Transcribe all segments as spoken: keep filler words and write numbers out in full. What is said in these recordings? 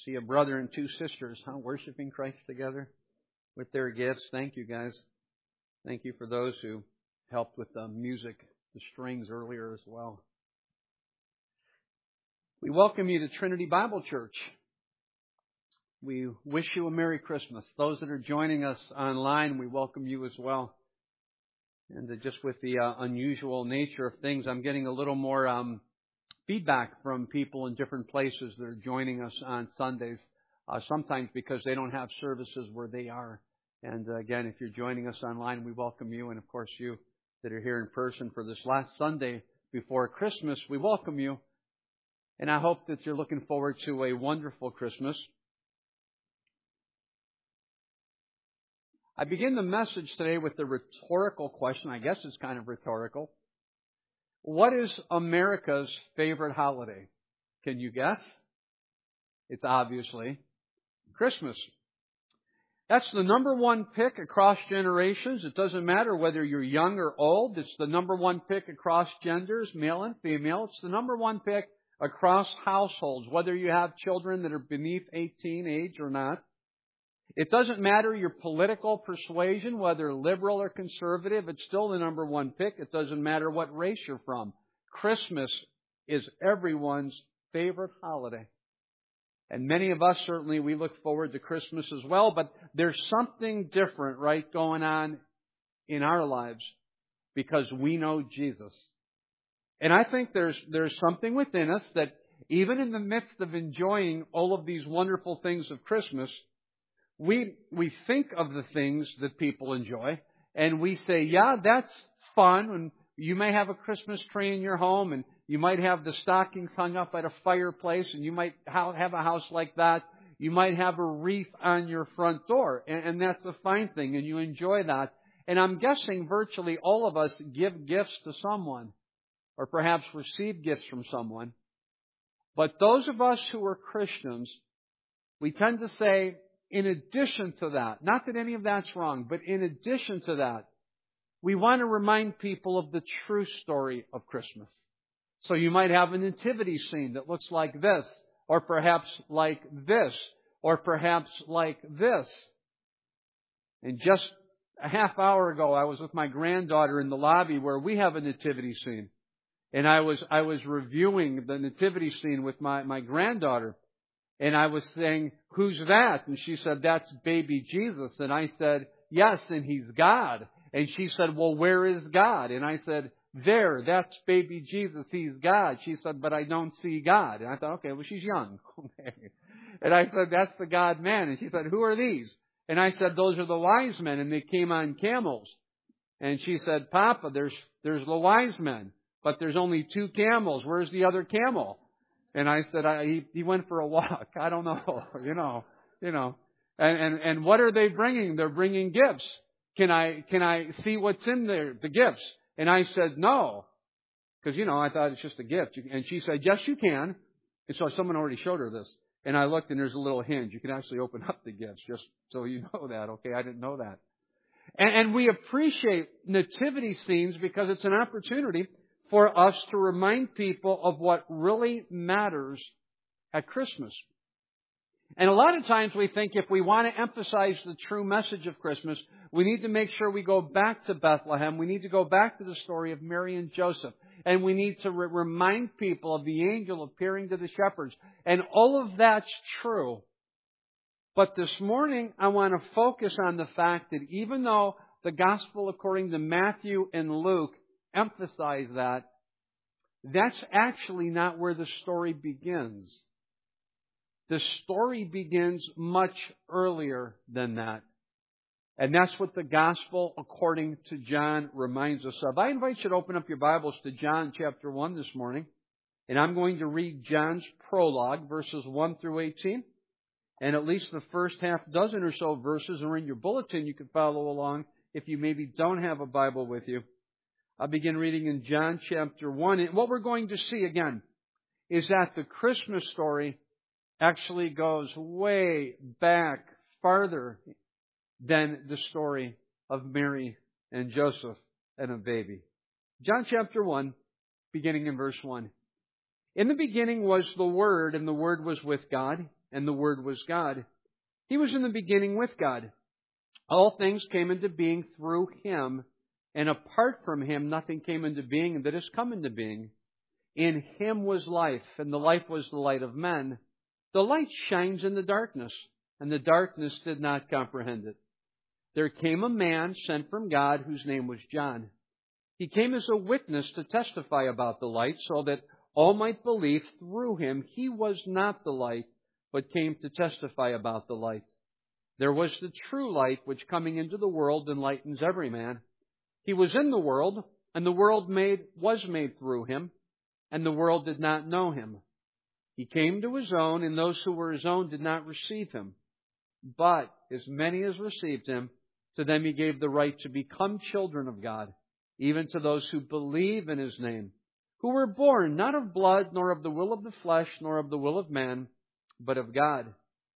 See a brother and two sisters, huh, worshiping Christ together with their gifts. Thank you, guys. Thank you for those who helped with the music, the strings earlier as well. We welcome you to Trinity Bible Church. We wish you a Merry Christmas. Those that are joining us online, we welcome you as well. And just with the uh, unusual nature of things, I'm getting a little more um, feedback from people in different places that are joining us on Sundays, uh, sometimes because they don't have services where they are. And uh, again, if you're joining us online, we welcome you. And of course, you that are here in person for this last Sunday before Christmas, we welcome you. And I hope that you're looking forward to a wonderful Christmas. I begin the message today with the rhetorical question. I guess it's kind of rhetorical. What is America's favorite holiday? Can you guess? It's obviously Christmas. That's the number one pick across generations. It doesn't matter whether you're young or old. It's the number one pick across genders, male and female. It's the number one pick across households, whether you have children that are beneath eighteen age or not. It doesn't matter your political persuasion, whether liberal or conservative. It's still the number one pick. It doesn't matter what race you're from. Christmas is everyone's favorite holiday. And many of us, certainly, we look forward to Christmas as well. But there's something different, right, going on in our lives because we know Jesus. And I think there's there's something within us that even in the midst of enjoying all of these wonderful things of Christmas, we we think of the things that people enjoy, and we say, yeah, that's fun. And you may have a Christmas tree in your home, and you might have the stockings hung up at a fireplace, and you might have a house like that. You might have a wreath on your front door, and, and that's a fine thing, and you enjoy that. And I'm guessing virtually all of us give gifts to someone, or perhaps receive gifts from someone. But those of us who are Christians, we tend to say, in addition to that, not that any of that's wrong, but in addition to that, we want to remind people of the true story of Christmas. So you might have a nativity scene that looks like this, or perhaps like this, or perhaps like this. And just a half hour ago, I was with my granddaughter in the lobby where we have a nativity scene. And I was I was reviewing the nativity scene with my, my granddaughter. And I was saying, who's that? And she said, that's baby Jesus. And I said, yes, and He's God. And she said, well, where is God? And I said, there, that's baby Jesus. He's God. She said, but I don't see God. And I thought, okay, well, she's young. And I said, that's the God man. And she said, who are these? And I said, those are the wise men, and they came on camels. And she said, Papa, there's there's the wise men, but there's only two camels. Where's the other camel? And I said, I, he, he went for a walk. I don't know, you know, you know. And, and, and what are they bringing? They're bringing gifts. Can I, can I see what's in there, the gifts? And I said, no. Because, you know, I thought it's just a gift. And she said, yes, you can. And so someone already showed her this. And I looked, and there's a little hinge. You can actually open up the gifts, just so you know that. Okay, I didn't know that. And, and we appreciate nativity scenes because it's an opportunity for us to remind people of what really matters at Christmas. And a lot of times we think if we want to emphasize the true message of Christmas, we need to make sure we go back to Bethlehem. We need to go back to the story of Mary and Joseph. And we need to re- remind people of the angel appearing to the shepherds. And all of that's true. But this morning, I want to focus on the fact that even though the gospel according to Matthew and Luke emphasize that, that's actually not where the story begins. The story begins much earlier than that. And that's what the gospel according to John reminds us of. I invite you to open up your Bibles to John chapter one this morning. And I'm going to read John's prologue, verses one through eighteen. And at least the first half dozen or so verses are in your bulletin. You can follow along if you maybe don't have a Bible with you. I'll begin reading in John chapter one. And what we're going to see again is that the Christmas story actually goes way back farther than the story of Mary and Joseph and a baby. John chapter one, beginning in verse one. In the beginning was the Word, and the Word was with God, and the Word was God. He was in the beginning with God. All things came into being through Him, and apart from Him, nothing came into being that has come into being. In Him was life, and the life was the light of men. The light shines in the darkness, and the darkness did not comprehend it. There came a man sent from God whose name was John. He came as a witness to testify about the light, so that all might believe through him. He was not the light, but came to testify about the light. There was the true light, which coming into the world enlightens every man. He was in the world, and the world made was made through him, and the world did not know him. He came to his own, and those who were his own did not receive him. But as many as received him, to them he gave the right to become children of God, even to those who believe in his name, who were born not of blood, nor of the will of the flesh, nor of the will of man, but of God.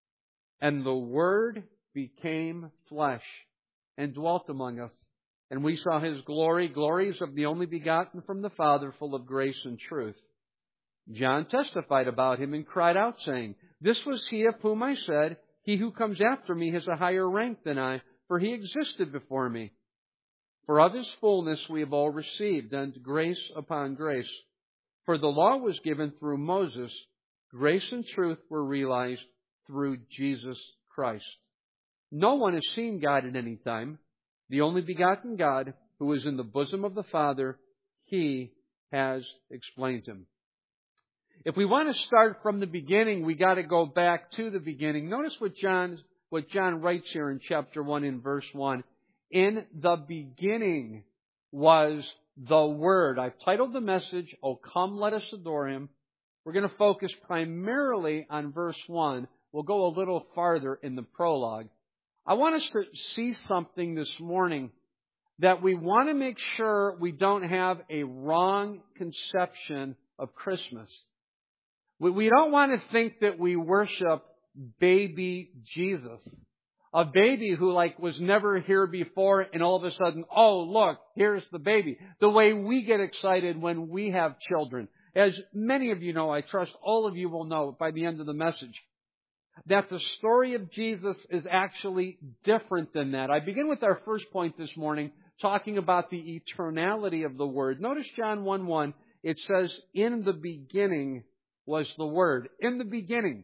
And the Word became flesh and dwelt among us. And we saw His glory, glories of the only begotten from the Father, full of grace and truth. John testified about Him and cried out, saying, This was He of whom I said, He who comes after me has a higher rank than I, for He existed before me. For of His fullness we have all received, and grace upon grace. For the law was given through Moses, grace and truth were realized through Jesus Christ. No one has seen God at any time. The only begotten God, who is in the bosom of the Father, He has explained Him. If we want to start from the beginning, we got to go back to the beginning. Notice what John, what John writes here in chapter one in verse one. In the beginning was the Word. I've titled the message, Oh, Come, Let Us Adore Him. We're going to focus primarily on verse one. We'll go a little farther in the prologue. I want us to see something this morning that we want to make sure we don't have a wrong conception of Christmas. We don't want to think that we worship baby Jesus. A baby who like was never here before and all of a sudden, oh look, here's the baby. The way we get excited when we have children. As many of you know, I trust all of you will know by the end of the message, that the story of Jesus is actually different than that. I begin with our first point this morning, talking about the eternality of the Word. Notice John one one, it says, in the beginning was the Word. In the beginning.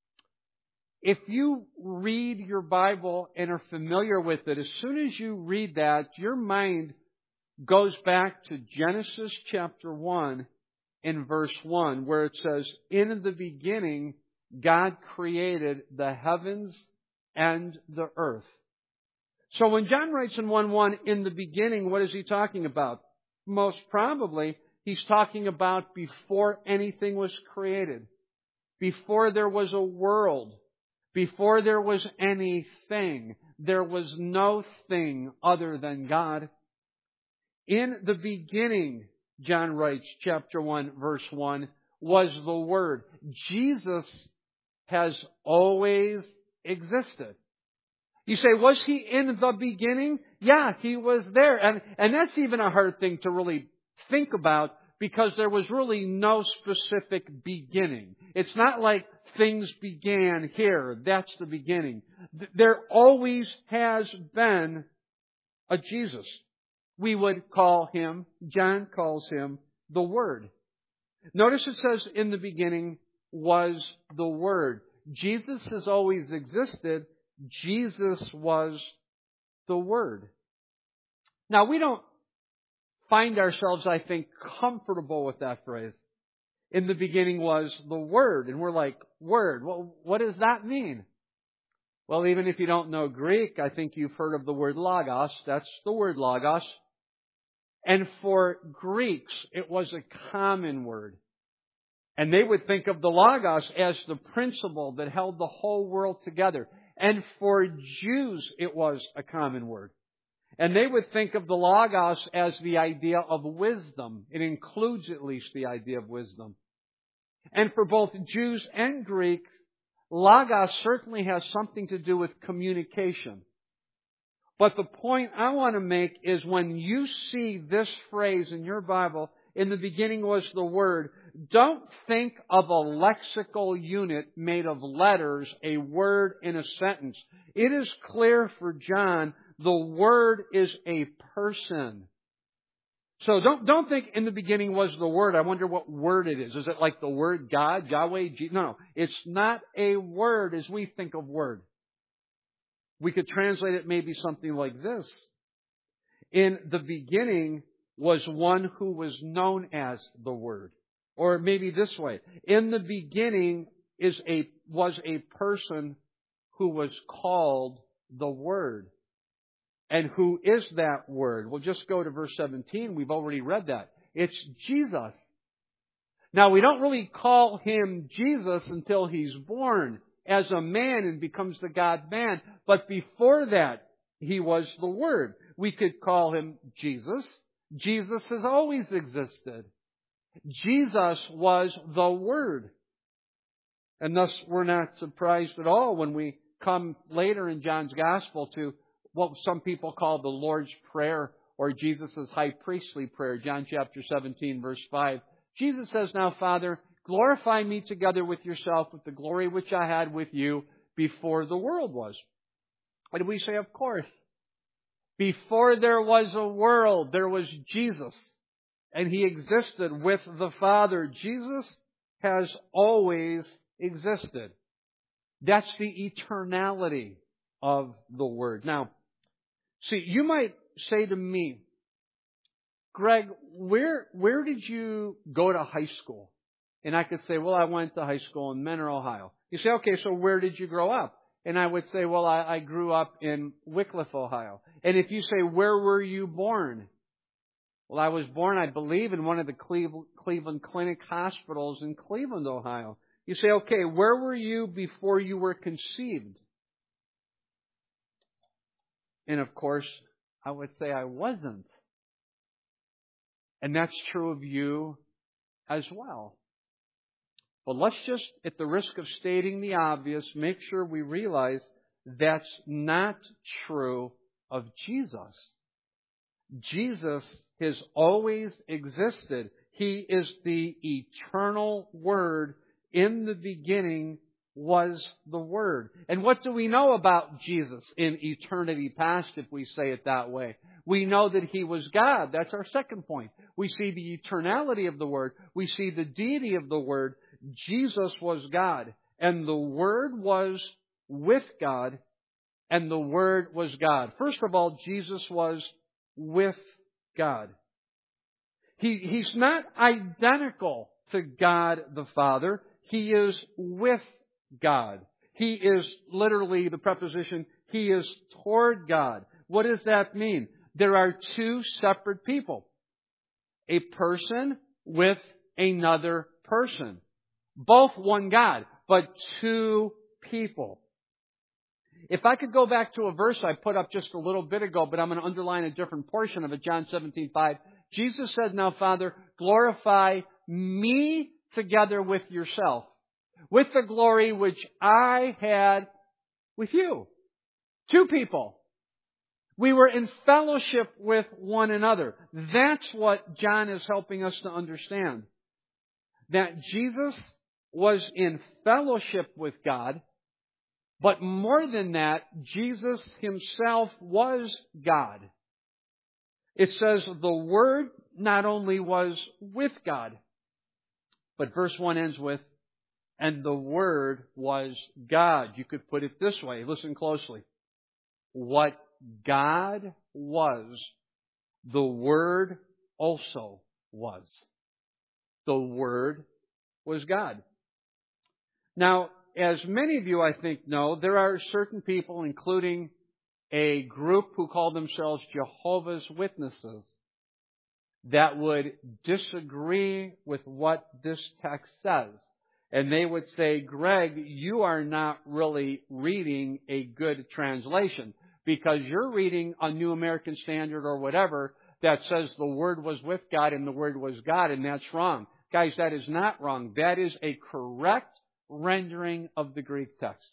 If you read your Bible and are familiar with it, as soon as you read that, your mind goes back to Genesis chapter one and verse one, where it says, in the beginning, God created the heavens and the earth. So when John writes in one one, in the beginning, what is he talking about? Most probably, he's talking about before anything was created. Before there was a world. Before there was anything. There was no thing other than God. In the beginning, John writes, chapter one, verse one, was the Word. Jesus has always existed. You say, was He in the beginning? Yeah, He was there. And, and that's even a hard thing to really think about because there was really no specific beginning. It's not like things began here. That's the beginning. There always has been a Jesus. We would call Him, John calls Him, the Word. Notice it says, in the beginning was the Word. Jesus has always existed. Jesus was the Word. Now, we don't find ourselves, I think, comfortable with that phrase. In the beginning was the Word. And we're like, Word, well, what does that mean? Well, even if you don't know Greek, I think you've heard of the word logos. That's the word logos. And for Greeks, it was a common word. And they would think of the logos as the principle that held the whole world together. And for Jews, it was a common word. And they would think of the logos as the idea of wisdom. It includes at least the idea of wisdom. And for both Jews and Greeks, logos certainly has something to do with communication. But the point I want to make is when you see this phrase in your Bible, in the beginning was the Word, Don't think of a lexical unit made of letters, a word in a sentence. It is clear for John, the Word is a person. So don't, don't think in the beginning was the Word. I wonder what word it is. Is it like the word God, Yahweh? Je- no, no. It's not a word as we think of word. We could translate it maybe something like this. In the beginning was one who was known as the Word. Or maybe this way. In the beginning is a, was a person who was called the Word. And who is that Word? We'll just go to verse seventeen. We've already read that. It's Jesus. Now, we don't really call Him Jesus until He's born as a man and becomes the God-man. But before that, He was the Word. We could call Him Jesus. Jesus has always existed. Jesus was the Word. And thus, we're not surprised at all when we come later in John's Gospel to what some people call the Lord's Prayer or Jesus' high priestly prayer, John chapter seventeen, verse five. Jesus says, "Now, Father, glorify me together with yourself with the glory which I had with you before the world was." And we say, of course. Before there was a world, there was Jesus. And He existed with the Father. Jesus has always existed. That's the eternality of the Word. Now, see, you might say to me, "Greg, where where did you go to high school?" And I could say, "Well, I went to high school in Mentor, Ohio." You say, "Okay, so where did you grow up?" And I would say, "Well, I, I grew up in Wickliffe, Ohio." And if you say, "Where were you born?" Well, I was born, I believe, in one of the Cleveland, Cleveland Clinic hospitals in Cleveland, Ohio. You say, "Okay, where were you before you were conceived?" And of course, I would say I wasn't. And that's true of you as well. But let's just, at the risk of stating the obvious, make sure we realize that's not true of Jesus. Jesus has always existed. He is the eternal Word. In the beginning was the Word. And what do we know about Jesus in eternity past, if we say it that way? We know that He was God. That's our second point. We see the eternality of the Word. We see the deity of the Word. Jesus was God. And the Word was with God. And the Word was God. First of all, Jesus was with God. He, he's not identical to God the Father. He is with God. He is literally the preposition, He is toward God. What does that mean? There are two separate people. A person with another person. Both one God, but two people. If I could go back to a verse I put up just a little bit ago, but I'm going to underline a different portion of it, John seventeen five. Jesus said, "Now, Father, glorify me together with yourself, with the glory which I had with you." Two people. We were in fellowship with one another. That's what John is helping us to understand. That Jesus was in fellowship with God, but more than that, Jesus Himself was God. It says the Word not only was with God, but verse one ends with, "And the Word was God." You could put it this way. Listen closely. What God was, the Word also was. The Word was God. Now, as many of you, I think, know, there are certain people, including a group who call themselves Jehovah's Witnesses, that would disagree with what this text says. And they would say, "Greg, you are not really reading a good translation because you're reading a New American Standard or whatever that says the Word was with God and the Word was God, and that's wrong." Guys, that is not wrong. That is a correct rendering of the Greek text.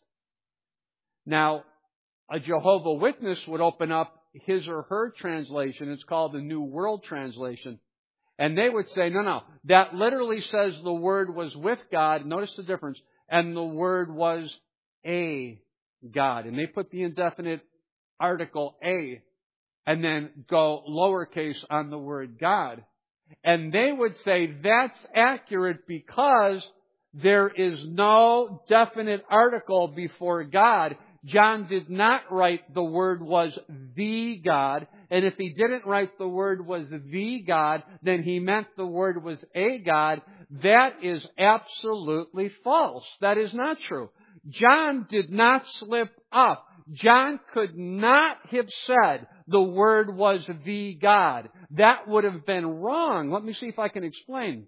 Now, a Jehovah's Witness would open up his or her translation. It's called the New World Translation. And they would say, no, no, that literally says the Word was with God. Notice the difference. And the Word was a God. And they put the indefinite article a and then go lowercase on the word God. And they would say that's accurate because there is no definite article before God. John did not write the Word was the God. And if he didn't write the Word was the God, then he meant the Word was a God. That is absolutely false. That is not true. John did not slip up. John could not have said the Word was the God. That would have been wrong. Let me see if I can explain.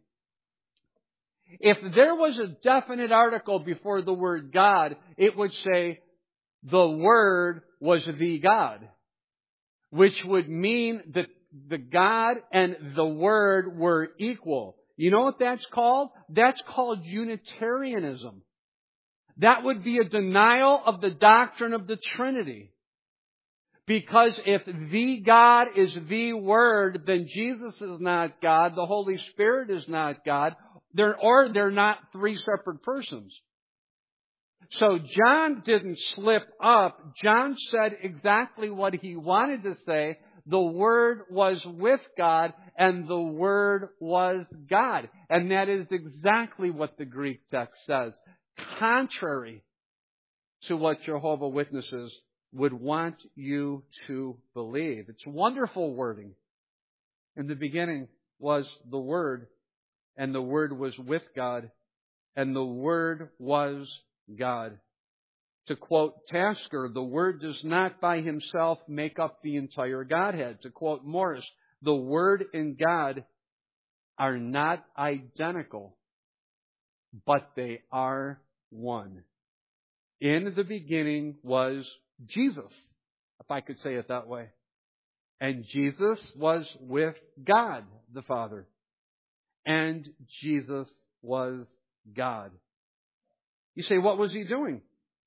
If there was a definite article before the word God, it would say the Word was the God, which would mean that the God and the Word were equal. You know what that's called? That's called Unitarianism. That would be a denial of the doctrine of the Trinity. Because if the God is the Word, then Jesus is not God, the Holy Spirit is not God, they're, or they're not three separate persons. So John didn't slip up. John said exactly what he wanted to say. The Word was with God, and the Word was God. And that is exactly what the Greek text says. Contrary to what Jehovah's Witnesses would want you to believe. It's wonderful wording. In the beginning was the Word, and the Word was with God, and the Word was God. To quote Tasker, the Word does not by Himself make up the entire Godhead. To quote Morris, the Word and God are not identical, but they are one. In the beginning was Jesus, if I could say it that way. And Jesus was with God the Father. And Jesus was God. You say, what was He doing?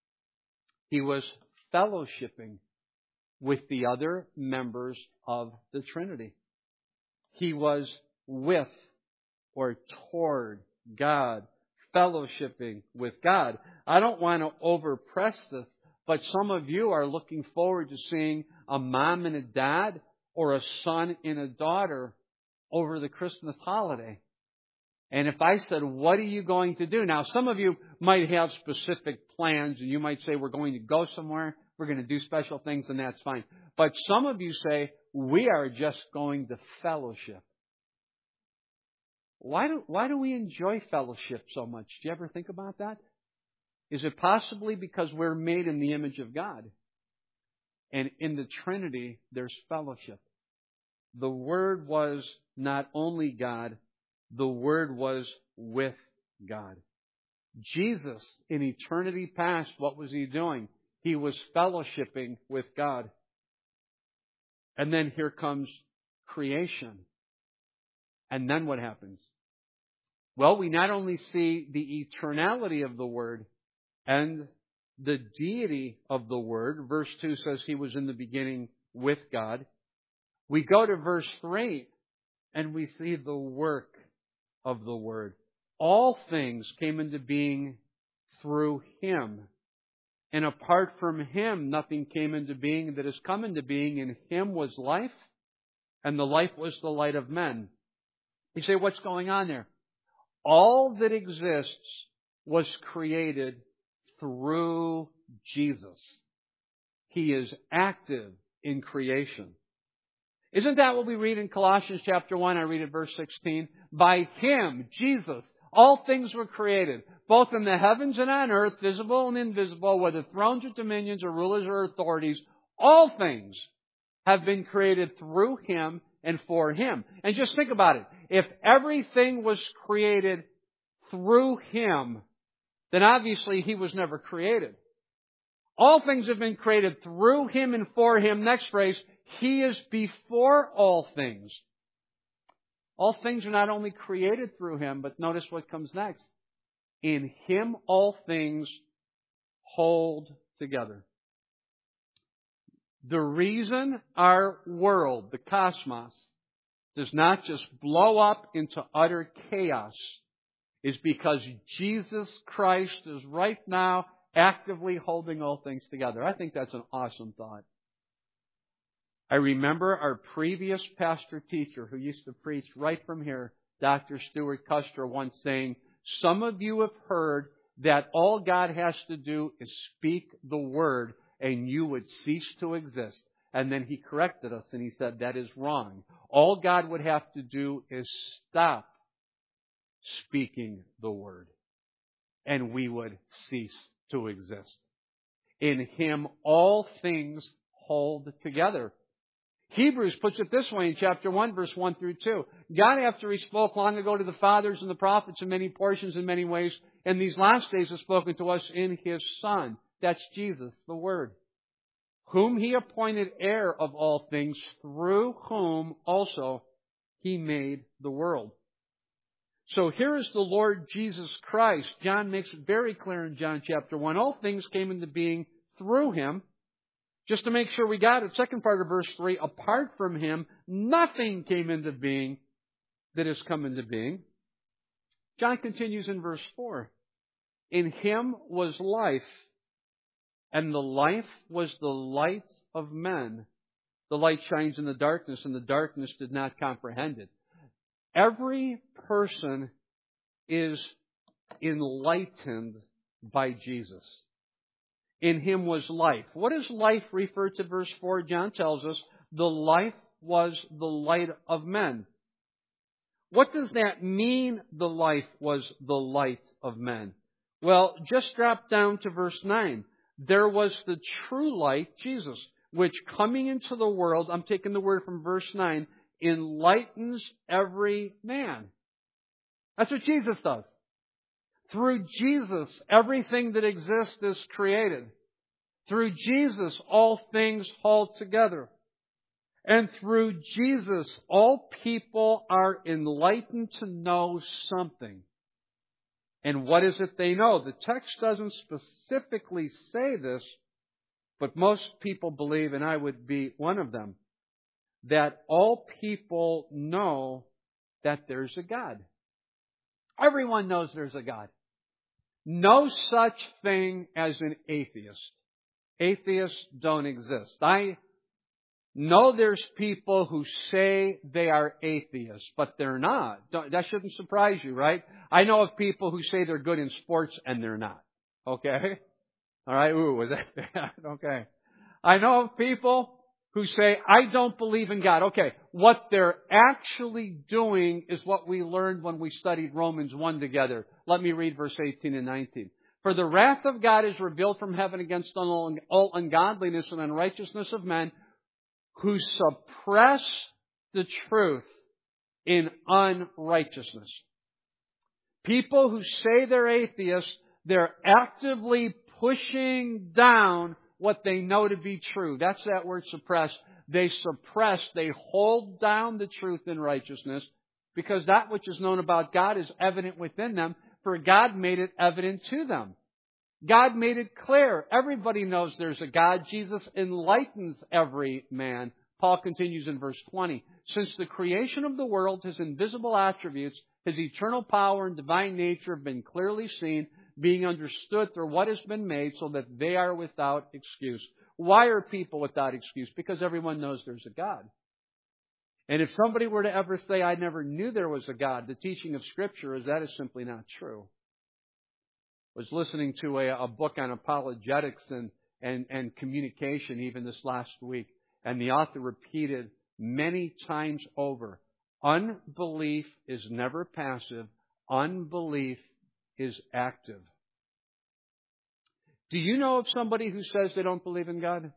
He was fellowshipping with the other members of the Trinity. He was with or toward God, fellowshipping with God. I don't want to overpress this, but some of you are looking forward to seeing a mom and a dad or a son and a daughter over the Christmas holiday. And if I said, what are you going to do? Now, some of you might have specific plans, and you might say, we're going to go somewhere, we're going to do special things, and that's fine. But some of you say, we are just going to fellowship. Why do, why do we enjoy fellowship so much? Do you ever think about that? Is it possibly because we're made in the image of God? And in the Trinity, there's fellowship. The Word was not only God, the Word was with God. Jesus, in eternity past, what was He doing? He was fellowshipping with God. And then here comes creation. And then what happens? Well, we not only see the eternality of the Word and the deity of the Word. Verse two says He was in the beginning with God. We go to verse three and we see the work of the Word. All things came into being through Him. And apart from Him, nothing came into being that has come into being. In Him was life, and the life was the light of men. You say, what's going on there? All that exists was created through Jesus. He is active in creation. Isn't that what we read in Colossians chapter one? I read it verse sixteen. By Him, Jesus, all things were created, both in the heavens and on earth, visible and invisible, whether thrones or dominions or rulers or authorities. All things have been created through Him and for Him. And just think about it. If everything was created through Him, then obviously He was never created. All things have been created through Him and for Him. Next phrase, He is before all things. All things are not only created through Him, but notice what comes next. In Him all things hold together. The reason our world, the cosmos, does not just blow up into utter chaos is because Jesus Christ is right now actively holding all things together. I think that's an awesome thought. I remember our previous pastor teacher who used to preach right from here, Doctor Stuart Custer, once saying, some of you have heard that all God has to do is speak the word and you would cease to exist. And then he corrected us and he said, that is wrong. All God would have to do is stop speaking the word and we would cease to exist. In Him, all things hold together. Hebrews puts it this way in chapter one, verse one through two. God, after He spoke long ago to the fathers and the prophets in many portions, in many ways, in these last days has spoken to us in His Son. That's Jesus, the Word, whom He appointed heir of all things, through whom also He made the world. So here is the Lord Jesus Christ. John makes it very clear in John chapter one. All things came into being through Him. Just to make sure we got it, second part of verse three, apart from Him, nothing came into being that has come into being. John continues in verse four. In Him was life, and the life was the light of men. The light shines in the darkness, and the darkness did not comprehend it. Every person is enlightened by Jesus. In Him was life. What does life refer to? Verse four, John tells us, the life was the light of men. What does that mean, the life was the light of men? Well, just drop down to verse nine. There was the true light, Jesus, which coming into the world, I'm taking the word from verse nine, enlightens every man. That's what Jesus does. Through Jesus, everything that exists is created. Through Jesus, all things hold together. And through Jesus, all people are enlightened to know something. And what is it they know? The text doesn't specifically say this, but most people believe, and I would be one of them, that all people know that there's a God. Everyone knows there's a God. No such thing as an atheist. Atheists don't exist. I know there's people who say they are atheists, but they're not. That shouldn't surprise you, right? I know of people who say they're good in sports and they're not. Okay? All right? Ooh, was that bad? Okay. I know of people who say, I don't believe in God. Okay, what they're actually doing is what we learned when we studied Romans one together. Let me read verse eighteen and nineteen. For the wrath of God is revealed from heaven against all ungodliness and unrighteousness of men who suppress the truth in unrighteousness. People who say they're atheists, they're actively pushing down what they know to be true. That's that word suppress. They suppress, they hold down the truth in righteousness because that which is known about God is evident within them, for God made it evident to them. God made it clear. Everybody knows there's a God. Jesus enlightens every man. Paul continues in verse twenty. Since the creation of the world, His invisible attributes, His eternal power and divine nature have been clearly seen, being understood through what has been made, so that they are without excuse. Why are people without excuse? Because everyone knows there's a God. And if somebody were to ever say, I never knew there was a God, the teaching of Scripture is that is simply not true. I was listening to a, a book on apologetics and, and, and communication even this last week, and the author repeated many times over, unbelief is never passive. Unbelief is active. Do you know of somebody who says they don't believe in God?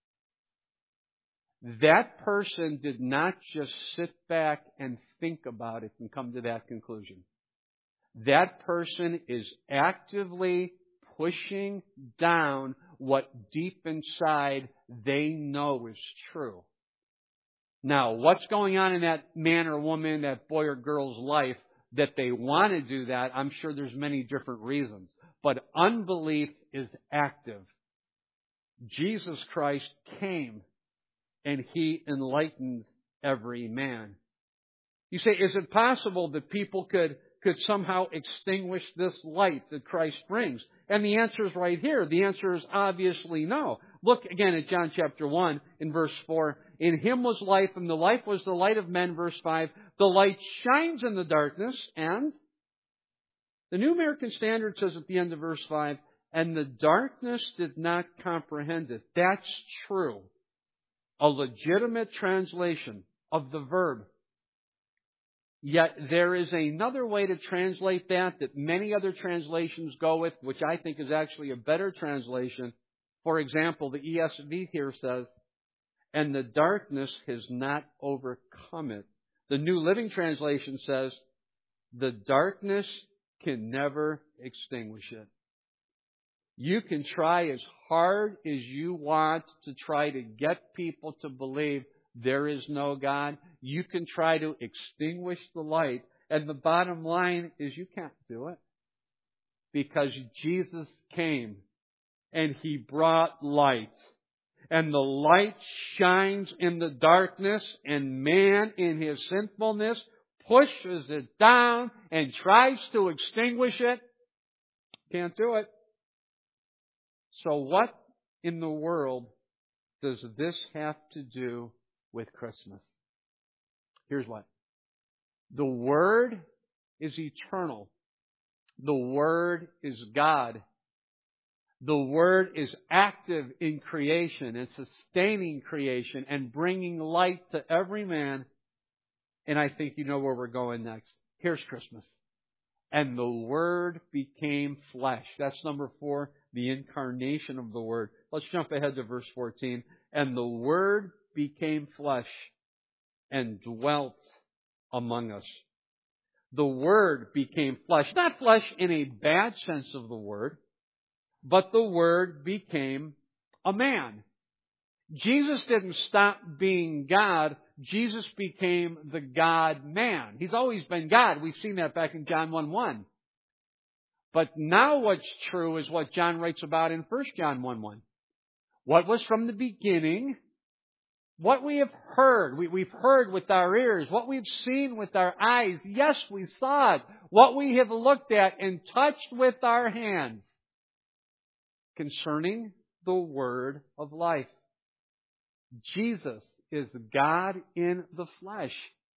That person did not just sit back and think about it and come to that conclusion. That person is actively pushing down what deep inside they know is true. Now, what's going on in that man or woman, that boy or girl's life that they want to do that? I'm sure there's many different reasons. But unbelief is active. Jesus Christ came and He enlightened every man. You say, is it possible that people could, could somehow extinguish this light that Christ brings? And the answer is right here. The answer is obviously no. Look again at John chapter one in verse four. In Him was life, and the life was the light of men, verse five. The light shines in the darkness, and the New American Standard says at the end of verse five, and the darkness did not comprehend it. That's true. A legitimate translation of the verb. Yet there is another way to translate that that many other translations go with, which I think is actually a better translation. For example, the E S V here says, and the darkness has not overcome it. The New Living Translation says, the darkness can never extinguish it. You can try as hard as you want to try to get people to believe there is no God. You can try to extinguish the light. And the bottom line is you can't do it. Because Jesus came and He brought light. And the light shines in the darkness, and man in his sinfulness pushes it down and tries to extinguish it. Can't do it. So what in the world does this have to do with Christmas? Here's what. The Word is eternal. The Word is God. The Word is active in creation and sustaining creation and bringing light to every man. And I think you know where we're going next. Here's Christmas. And the Word became flesh. That's number four, the incarnation of the Word. Let's jump ahead to verse fourteen. And the Word became flesh and dwelt among us. The Word became flesh. Not flesh in a bad sense of the word, but the Word became a man. Jesus didn't stop being God. Jesus became the God-man. He's always been God. We've seen that back in John one one. But now what's true is what John writes about in First John one one. What was from the beginning, what we have heard, we, we've heard with our ears, what we've seen with our eyes, yes, we saw it, what we have looked at and touched with our hands concerning the Word of life. Jesus is God in the flesh.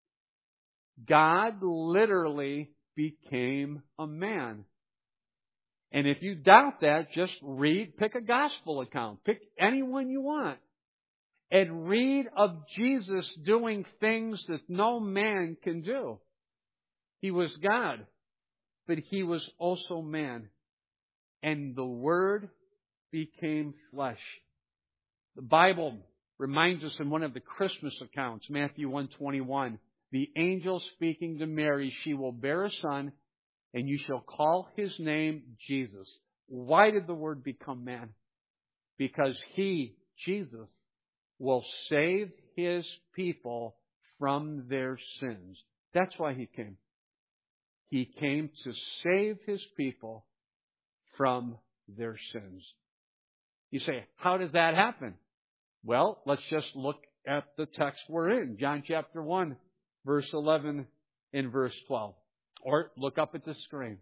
God literally became a man. And if you doubt that, just read, pick a gospel account. Pick any one you want. And read of Jesus doing things that no man can do. He was God, but He was also man. And the Word became flesh. The Bible reminds us in one of the Christmas accounts, Matthew one twenty-one, the angel speaking to Mary, she will bear a son, and you shall call His name Jesus. Why did the Word become man? Because He, Jesus, will save His people from their sins. That's why He came. He came to save His people from their sins. You say, how does that happen? Well, let's just look at the text we're in. John chapter one, verse eleven and verse twelve. Or look up at the screen.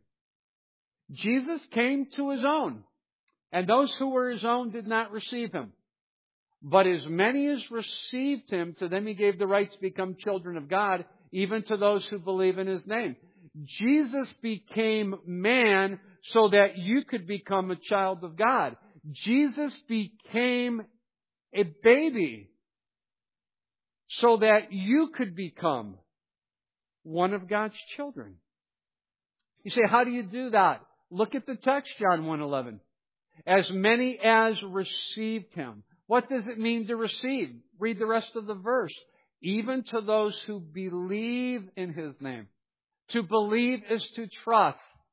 Jesus came to His own, and those who were His own did not receive Him. But as many as received Him, to them He gave the right to become children of God, even to those who believe in His name. Jesus became man so that you could become a child of God. Jesus became a baby so that you could become one of God's children. You say, how do you do that? Look at the text, John one eleven. As many as received Him. What does it mean to receive? Read the rest of the verse. Even to those who believe in His name. To believe is to trust.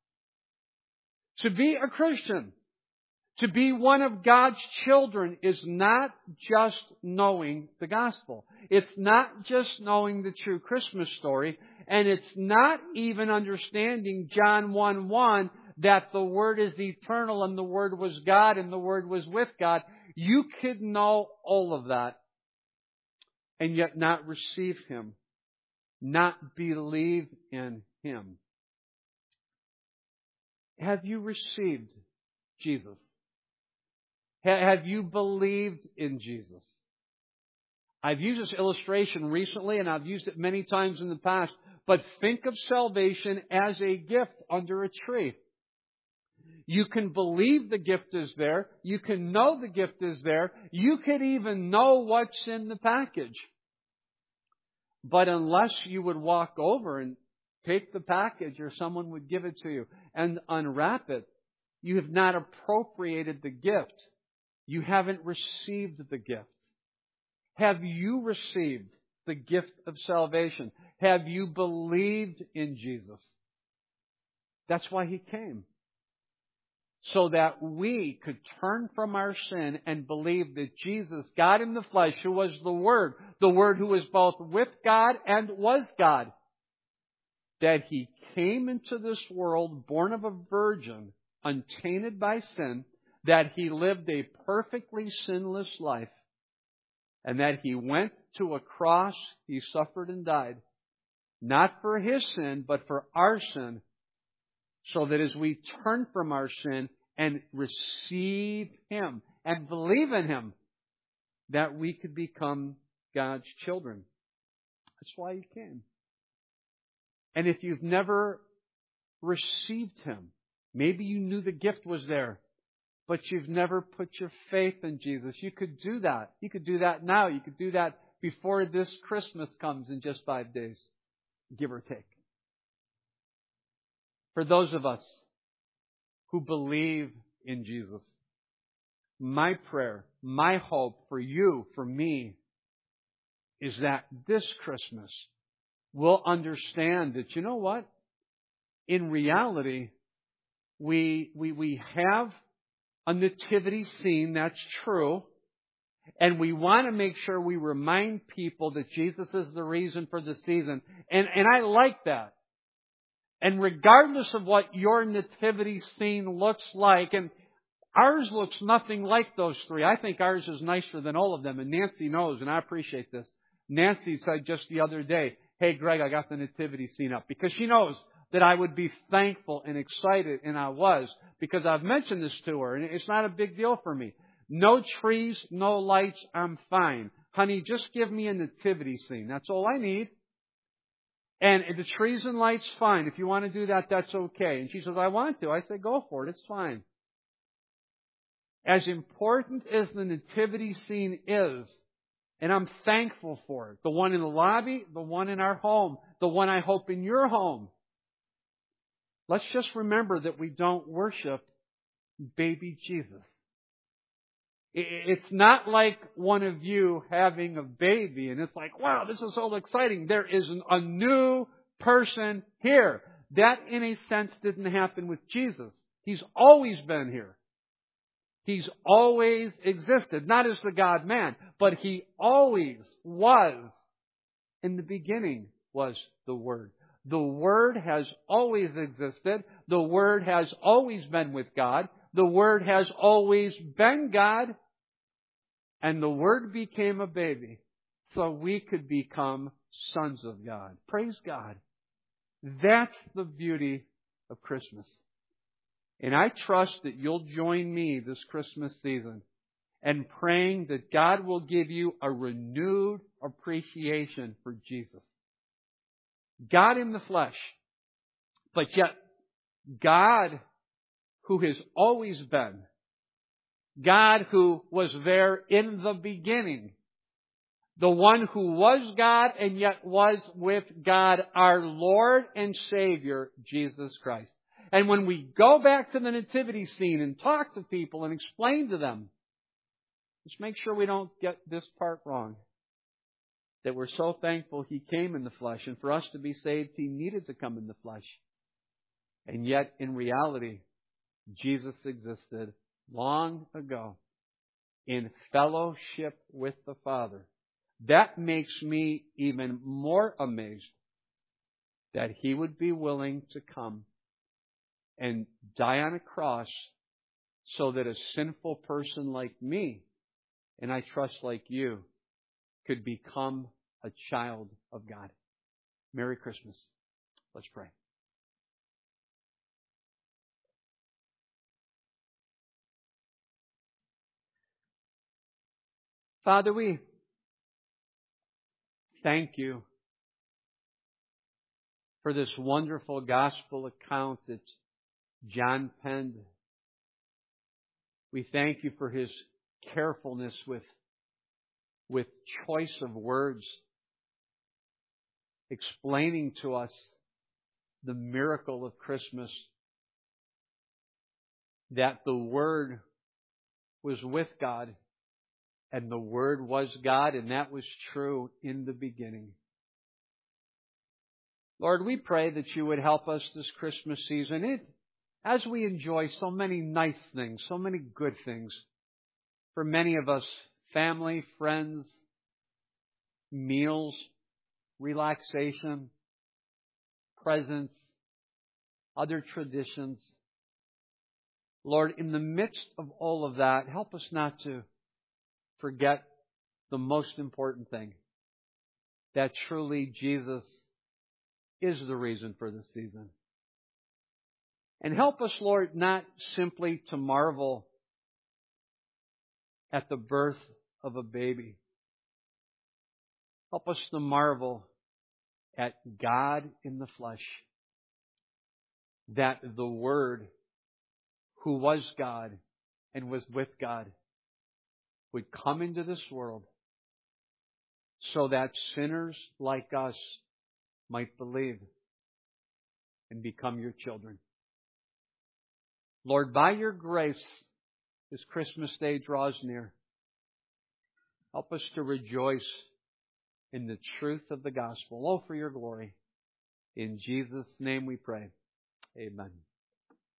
To be a Christian, to be one of God's children, is not just knowing the gospel. It's not just knowing the true Christmas story. And it's not even understanding John one one, that the Word is eternal and the Word was God and the Word was with God. You could know all of that and yet not receive Him not believe in Him. Have you received Jesus? Have you believed in Jesus? I've used this illustration recently, and I've used it many times in the past, but think of salvation as a gift under a tree. You can believe the gift is there. You can know the gift is there. You could even know what's in the package. But unless you would walk over and take the package, or someone would give it to you and unwrap it, you have not appropriated the gift. You haven't received the gift. Have you received the gift of salvation? Have you believed in Jesus? That's why He came. So that we could turn from our sin and believe that Jesus, God in the flesh, who was the Word, the Word who was both with God and was God, that He came into this world born of a virgin, untainted by sin, that He lived a perfectly sinless life, and that He went to a cross, He suffered and died, not for His sin, but for our sin, so that as we turn from our sin and receive Him and believe in Him, that we could become God's children. That's why He came. And if you've never received Him, maybe you knew the gift was there, but you've never put your faith in Jesus, you could do that. You could do that now. You could do that before this Christmas comes in just five days, give or take. For those of us who believe in Jesus, my prayer, my hope for you, for me, is that this Christmas we'll understand that, you know what? In reality, we, we, we have a nativity scene, that's true. And we want to make sure we remind people that Jesus is the reason for the season. And, and I like that. And regardless of what your nativity scene looks like, and ours looks nothing like those three. I think ours is nicer than all of them. And Nancy knows, and I appreciate this. Nancy said just the other day, "Hey, Greg, I got the nativity scene up." Because she knows that I would be thankful and excited, and I was, because I've mentioned this to her, and it's not a big deal for me. No trees, no lights, I'm fine. Honey, just give me a nativity scene. That's all I need. And the trees and lights, fine. If you want to do that, that's okay. And she says, "I want to." I say, "Go for it. It's fine." As important as the nativity scene is, and I'm thankful for it, the one in the lobby, the one in our home, the one I hope in your home, let's just remember that we don't worship baby Jesus. It's not like one of you having a baby and it's like, wow, this is so exciting. There is a new person here. That, in a sense, didn't happen with Jesus. He's always been here. He's always existed. Not as the God-man, but He always was. In the beginning was the Word. The Word has always existed. The Word has always been with God. The Word has always been God. And the Word became a baby so we could become sons of God. Praise God. That's the beauty of Christmas. And I trust that you'll join me this Christmas season in praying that God will give you a renewed appreciation for Jesus. God in the flesh, but yet God who has always been. God who was there in the beginning. The one who was God and yet was with God, our Lord and Savior, Jesus Christ. And when we go back to the nativity scene and talk to people and explain to them, just make sure we don't get this part wrong. That we're so thankful He came in the flesh, and for us to be saved, He needed to come in the flesh. And yet, in reality, Jesus existed long ago in fellowship with the Father. That makes me even more amazed that He would be willing to come and die on a cross so that a sinful person like me, and I trust like you, could become a child of God. Merry Christmas. Let's pray. Father, we thank you for this wonderful gospel account that John penned. We thank you for his carefulness with, with choice of words, explaining to us the miracle of Christmas, that the Word was with God, and the Word was God, and that was true in the beginning. Lord, we pray that you would help us this Christmas season, it, as we enjoy so many nice things, so many good things. For many of us, family, friends, meals, relaxation, presents, other traditions. Lord, in the midst of all of that, help us not to forget the most important thing, that truly Jesus is the reason for the season. And help us, Lord, not simply to marvel at the birth of a baby. Help us to marvel at God in the flesh, that the Word, who was God and was with God, would come into this world so that sinners like us might believe and become your children. Lord, by your grace, as Christmas Day draws near, help us to rejoice in the truth of the gospel. Oh, for your glory. In Jesus' name we pray. Amen.